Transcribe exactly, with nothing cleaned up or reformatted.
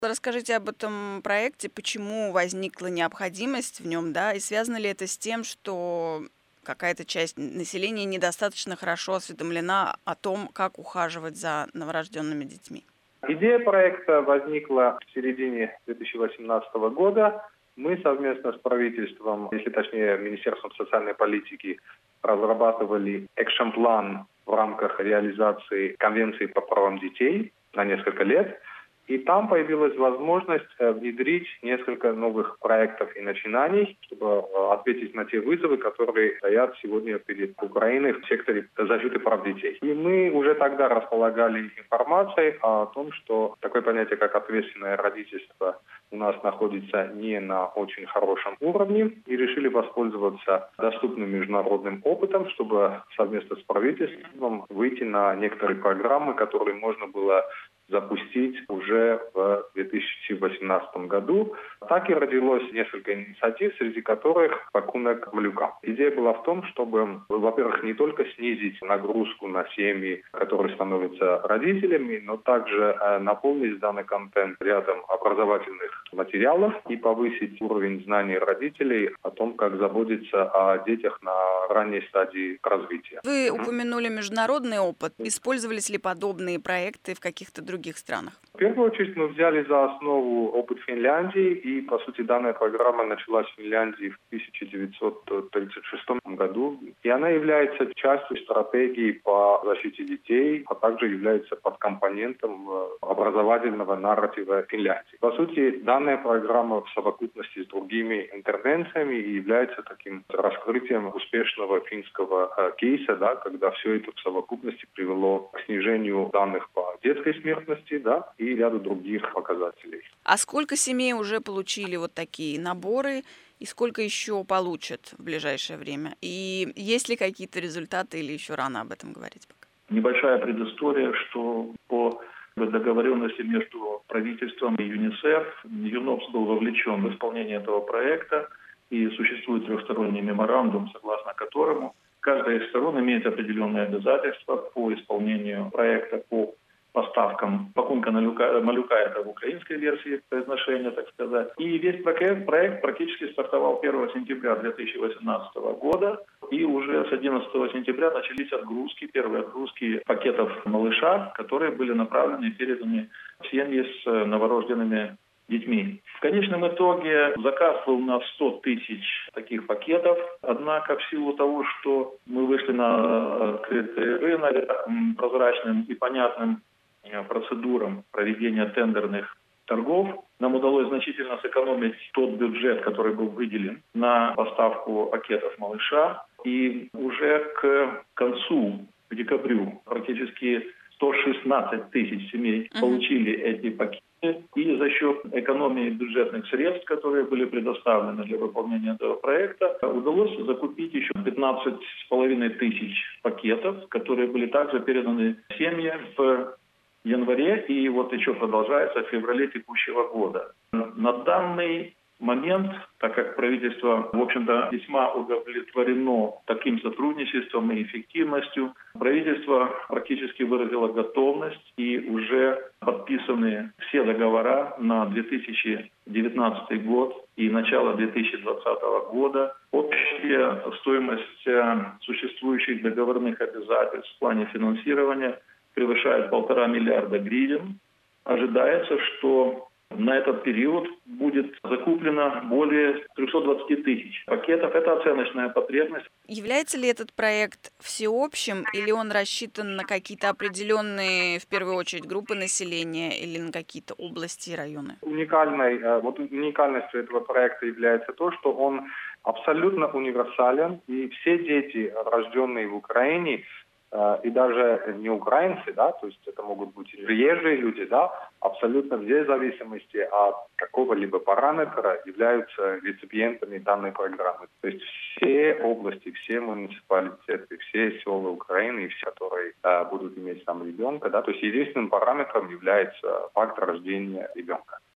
Расскажите об этом проекте, почему возникла необходимость в нем, да, и связано ли это с тем, что какая-то часть н- населения недостаточно хорошо осведомлена о том, как ухаживать за новорожденными детьми? Идея проекта возникла в середине две тысячи восемнадцатого года. Мы совместно с правительством, если точнее Министерством социальной политики, разрабатывали экшн-план в рамках реализации Конвенции по правам детей на несколько лет. И там появилась возможность э, внедрить несколько новых проектов и начинаний, чтобы э, ответить на те вызовы, которые стоят сегодня перед Украиной в секторе защиты прав детей. И мы уже тогда располагали информацией о том, что такое понятие, как ответственное родительство, у нас находится не на очень хорошем уровне, и решили воспользоваться доступным международным опытом, чтобы совместно с правительством выйти на некоторые программы, которые можно было запустить уже в две тысячи восемнадцатом году. Так и родилось несколько инициатив, среди которых «Пакунок малюка». Идея была в том, чтобы, во-первых, не только снизить нагрузку на семьи, которые становятся родителями, но также э, наполнить данный контент рядом образовательных материалов и повысить уровень знаний родителей о том, как заботиться о детях на ранней стадии развития. Вы Мгм. упомянули международный опыт. Использовались ли подобные проекты в каких-то других странах? В первую очередь мы взяли за основу опыт Финляндии, и, по сути, данная программа началась в Финляндии в тысяча девятьсот тридцать шестом году, и она является частью стратегии по защите детей, а также является подкомпонентом э, образовательного нарратива Финляндии. По сути, данная программа в совокупности с другими интервенциями является таким раскрытием успешного финского э, кейса, да, когда все это в совокупности привело к снижению данных по детской смертности, да, и ряду других показателей. А сколько семей уже получили вот такие наборы, и сколько еще получат в ближайшее время? И есть ли какие-то результаты или еще рано об этом говорить пока? Небольшая предыстория, что по договоренности между правительством и ЮНИСЕФ ЮНОПС был вовлечен в исполнение этого проекта, и существует трехсторонний меморандум, согласно которому каждая из сторон имеет определенные обязательства по исполнению проекта по поставкам пакунка малюка, малюка это в украинской версии произношения, так сказать. И весь проект, проект практически стартовал первого сентября две тысячи восемнадцатого года. И уже с одиннадцатого сентября начались отгрузки, первые отгрузки пакетов малыша, которые были направлены и переданы в семьи с новорожденными детьми. В конечном итоге заказ был на сто тысяч таких пакетов. Однако в силу того, что мы вышли на открытый рынок прозрачным и понятным процедурам проведения тендерных торгов, нам удалось значительно сэкономить тот бюджет, который был выделен на поставку пакетов малыша. И уже к концу, к декабрю, практически сто шестнадцать тысяч семей uh-huh. получили эти пакеты. И за счет экономии бюджетных средств, которые были предоставлены для выполнения этого проекта, удалось закупить еще пятнадцать с половиной тысяч пакетов, которые были также переданы семьям в январе, и вот еще продолжается в феврале текущего года. На данный момент, так как правительство, в общем-то, весьма удовлетворено таким сотрудничеством и эффективностью, правительство практически выразило готовность, и уже подписаны все договора на две тысячи девятнадцатый год и начало две тысячи двадцатого года. Общая стоимость существующих договорных обязательств в плане финансирования превышает полтора миллиарда гривен. Ожидается, что на этот период будет закуплено более триста двадцать тысяч пакетов. Это оценочная потребность. Является ли этот проект всеобщим, или он рассчитан на какие-то определенные, в первую очередь, группы населения или на какие-то области и районы? Уникальной, вот уникальностью этого проекта является то, что он абсолютно универсален, и все дети, рожденные в Украине, и даже не украинцы, да, то есть это могут быть приезжие люди, да, абсолютно вне зависимости от какого-либо параметра являются реципиентами данной программы. То есть все области, все муниципалитеты, все села Украины, все, которые а, будут иметь там ребенка, да, то есть единственным параметром является факт рождения ребенка.